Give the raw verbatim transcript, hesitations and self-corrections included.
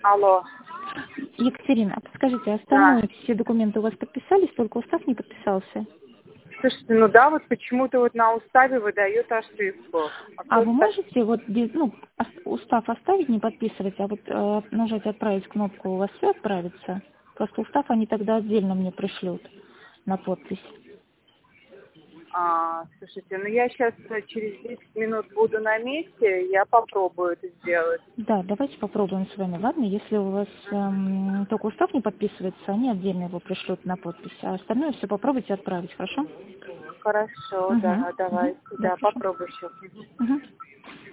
Алло. Екатерина, а подскажите, Да. остальные все документы у вас подписались, только устав не подписался? Слушайте, ну да, вот почему-то вот на уставе выдает ошибку. А А кто вы ста- можете вот без, ну, ос- устав оставить, не подписывать, а вот э, нажать «Отправить» кнопку, у вас все отправится? Просто устав они тогда отдельно мне пришлют на подпись. А, слушайте, ну я сейчас через десять минут буду на месте, я попробую это сделать. Да, давайте попробуем с вами, ладно? Если у вас эм, только устав не подписывается, они отдельно его пришлют на подпись, а остальное все попробуйте отправить, хорошо? Хорошо, Угу, да, угу, давайте, да, да, хорошо. попробую сейчас. Угу.